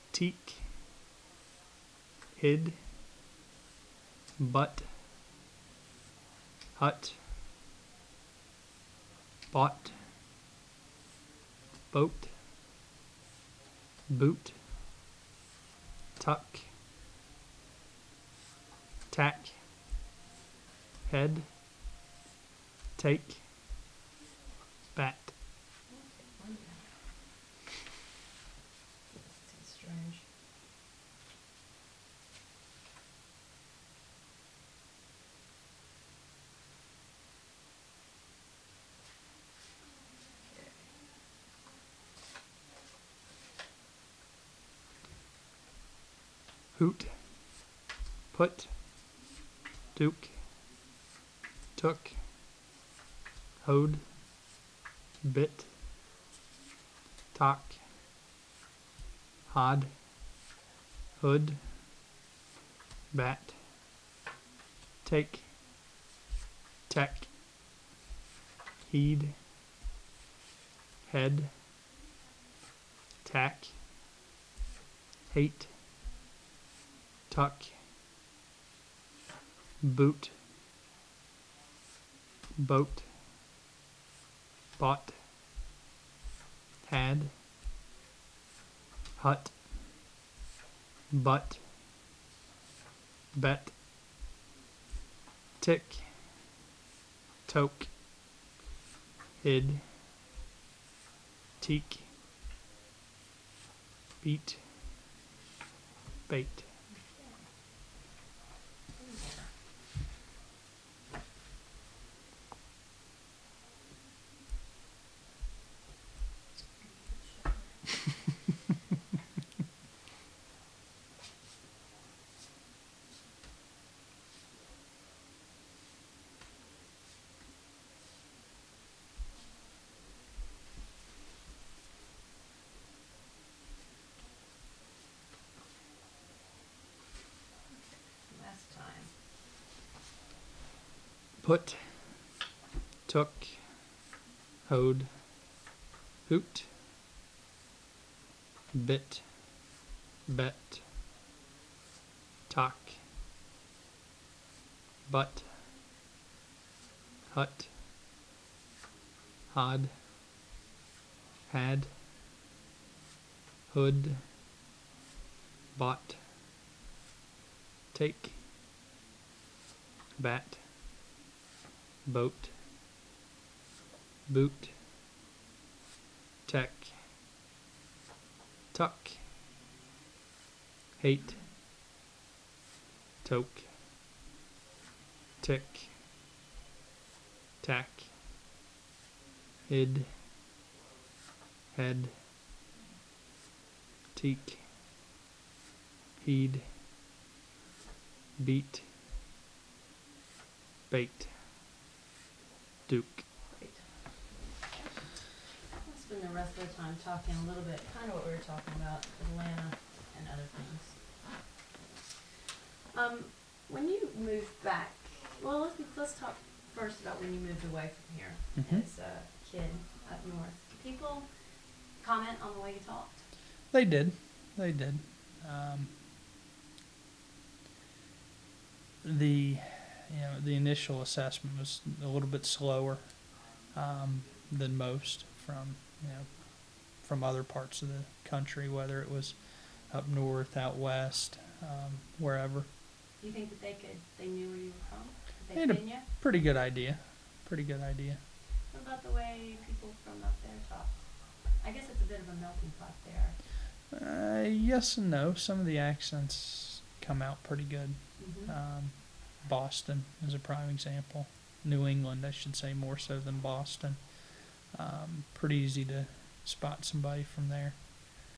teak, hid, butt, hut, bought, boat, boot, tuck, tack, head, take, bat. It's strange. Hoot, put, duke, took, hoed, bit, talk, hod, hood, bat, take, tech, heed, head, tack, hate, tuck, boot, boat, bought, had, hut, butt, bet, tick, toke, hid, teak, beat, bait. Last time. Put, took, hoed, hoot, bit, bet, talk, butt, hut, hod, had, hood, bought, take, bat, boat, boot, tech, tuck, hate, toke, tick, tack, hid, head, teak, heed, beat, bait, duke. Great. We'll spend the rest of the time talking a little bit, kind of what we were talking about, Atlanta and other things. When you moved back, well, let's talk first about when you moved away from here Mhm. as a kid up north. Do people comment on the way you talked? They did. They did. Um, the the initial assessment was a little bit slower than most from other parts of the country, whether it was up north, out west, wherever. Do you think that they knew where you were from? They They had a seen you? pretty good idea. Pretty good idea. What about the way people from up there talk? I guess it's a bit of a melting pot there. Yes and no. Some of the accents come out pretty good. Mm-hmm. Boston is a prime example. New England, I should say, more so than Boston. Pretty easy to spot somebody from there.